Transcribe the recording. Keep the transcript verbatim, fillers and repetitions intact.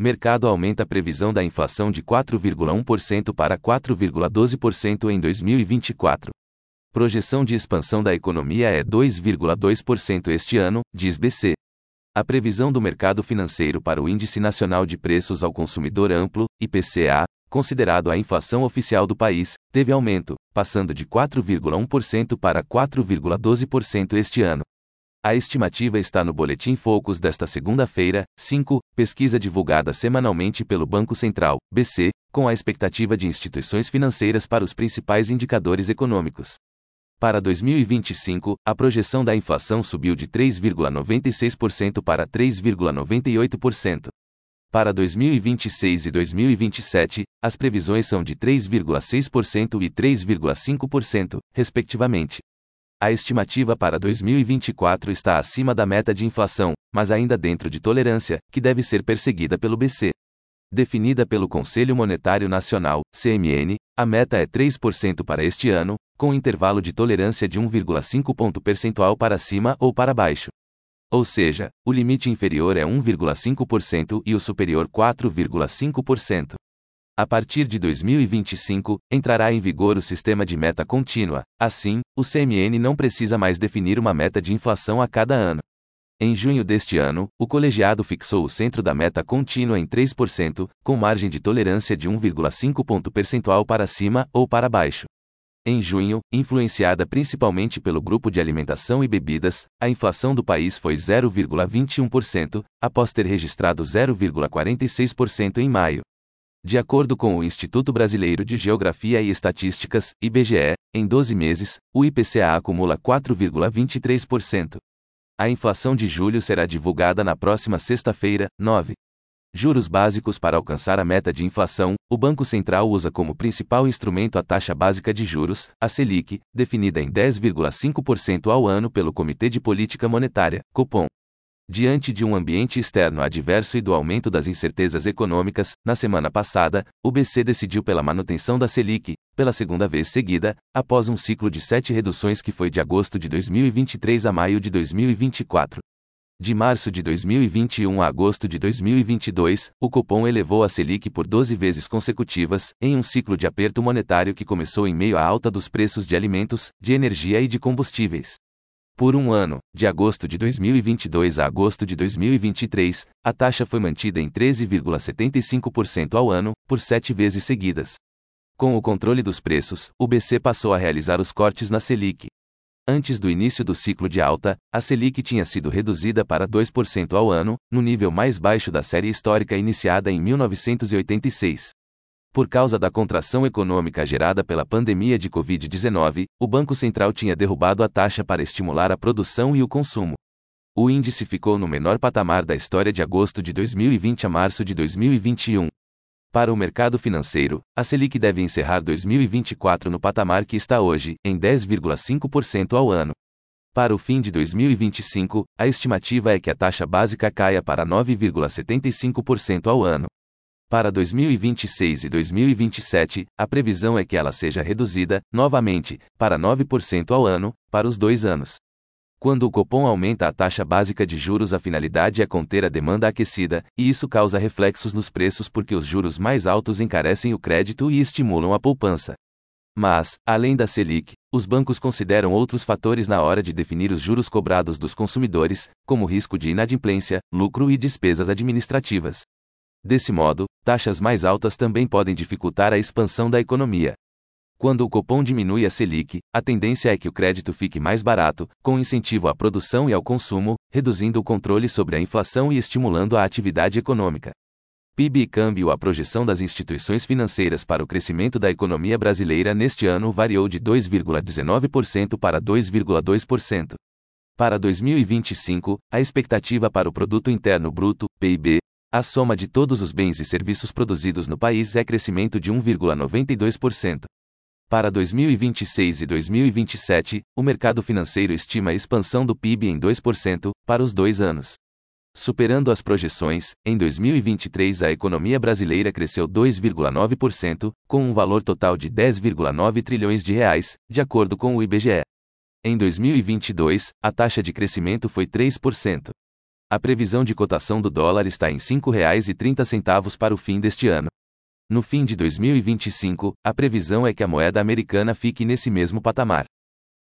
mercado aumenta a previsão da inflação de quatro vírgula um por cento para quatro vírgula doze por cento em dois mil e vinte e quatro. Projeção de expansão da economia é dois vírgula dois por cento este ano, diz B C. A previsão do mercado financeiro para o Índice Nacional de Preços ao Consumidor Amplo, I P C A, considerado a inflação oficial do país, teve aumento, passando de quatro vírgula um por cento para quatro vírgula doze por cento este ano. A estimativa está no Boletim Focus desta segunda-feira, cinco, pesquisa divulgada semanalmente pelo Banco Central, B C, com a expectativa de instituições financeiras para os principais indicadores econômicos. Para dois mil e vinte e cinco, a projeção da inflação subiu de três vírgula noventa e seis por cento para três vírgula noventa e oito por cento. Para dois mil e vinte e seis e dois mil e vinte e sete, as previsões são de três vírgula seis por cento e três vírgula cinco por cento, respectivamente. A estimativa para dois mil e vinte e quatro está acima da meta de inflação, mas ainda dentro de tolerância, que deve ser perseguida pelo B C. Definida pelo Conselho Monetário Nacional, C M N, a meta é três por cento para este ano, com intervalo de tolerância de um vírgula cinco ponto percentual para cima ou para baixo. Ou seja, o limite inferior é um vírgula cinco por cento e o superior quatro vírgula cinco por cento. A partir de dois mil e vinte e cinco, entrará em vigor o sistema de meta contínua. Assim, o C M N não precisa mais definir uma meta de inflação a cada ano. Em junho deste ano, o colegiado fixou o centro da meta contínua em três por cento, com margem de tolerância de um vírgula cinco ponto percentual para cima ou para baixo. Em junho, influenciada principalmente pelo grupo de alimentação e bebidas, a inflação do país foi zero vírgula vinte e um por cento, após ter registrado zero vírgula quarenta e seis por cento em maio. De acordo com o Instituto Brasileiro de Geografia e Estatísticas, I B G E, em doze meses, o I P C A acumula quatro vírgula vinte e três por cento. A inflação de julho será divulgada na próxima sexta-feira, nove. Juros básicos para alcançar a meta de inflação, o Banco Central usa como principal instrumento a taxa básica de juros, a Selic, definida em dez vírgula cinco por cento ao ano pelo Comitê de Política Monetária, Copom. Diante de um ambiente externo adverso e do aumento das incertezas econômicas, na semana passada, o B C decidiu pela manutenção da Selic, pela segunda vez seguida, após um ciclo de sete reduções que foi de agosto de dois mil e vinte e três a maio de dois mil e vinte e quatro. De março de dois mil e vinte e um a agosto de dois mil e vinte e dois, o Copom elevou a Selic por doze vezes consecutivas, em um ciclo de aperto monetário que começou em meio à alta dos preços de alimentos, de energia e de combustíveis. Por um ano, de agosto de dois mil e vinte e dois a agosto de dois mil e vinte e três, a taxa foi mantida em treze vírgula setenta e cinco por cento ao ano, por sete vezes seguidas. Com o controle dos preços, o B C passou a realizar os cortes na Selic. Antes do início do ciclo de alta, a Selic tinha sido reduzida para dois por cento ao ano, no nível mais baixo da série histórica iniciada em mil novecentos e oitenta e seis. Por causa da contração econômica gerada pela pandemia de covid dezenove, o Banco Central tinha derrubado a taxa para estimular a produção e o consumo. O índice ficou no menor patamar da história de agosto de dois mil e vinte a março de dois mil e vinte e um. Para o mercado financeiro, a Selic deve encerrar dois mil e vinte e quatro no patamar que está hoje, em dez vírgula cinco por cento ao ano. Para o fim de dois mil e vinte e cinco, a estimativa é que a taxa básica caia para nove vírgula setenta e cinco por cento ao ano. Para dois mil e vinte e seis e dois mil e vinte e sete, a previsão é que ela seja reduzida, novamente, para nove por cento ao ano, para os dois anos. Quando o Copom aumenta a taxa básica de juros, a finalidade é conter a demanda aquecida, e isso causa reflexos nos preços porque os juros mais altos encarecem o crédito e estimulam a poupança. Mas, além da Selic, os bancos consideram outros fatores na hora de definir os juros cobrados dos consumidores, como risco de inadimplência, lucro e despesas administrativas. Desse modo, taxas mais altas também podem dificultar a expansão da economia. Quando o Copom diminui a Selic, a tendência é que o crédito fique mais barato, com incentivo à produção e ao consumo, reduzindo o controle sobre a inflação e estimulando a atividade econômica. P I B e câmbio. A projeção das instituições financeiras para o crescimento da economia brasileira neste ano variou de dois vírgula dezenove por cento para dois vírgula dois por cento. Para dois mil e vinte e cinco, a expectativa para o Produto Interno Bruto, P I B, a soma de todos os bens e serviços produzidos no país, é crescimento de um vírgula noventa e dois por cento. Para dois mil e vinte e seis e dois mil e vinte e sete, o mercado financeiro estima a expansão do P I B em dois por cento, para os dois anos. Superando as projeções, em dois mil e vinte e três a economia brasileira cresceu dois vírgula nove por cento, com um valor total de dez vírgula nove trilhões de reais, de acordo com o I B G E. Em dois mil e vinte e dois, a taxa de crescimento foi três por cento. A previsão de cotação do dólar está em cinco reais e trinta centavos para o fim deste ano. No fim de dois mil e vinte e cinco, a previsão é que a moeda americana fique nesse mesmo patamar.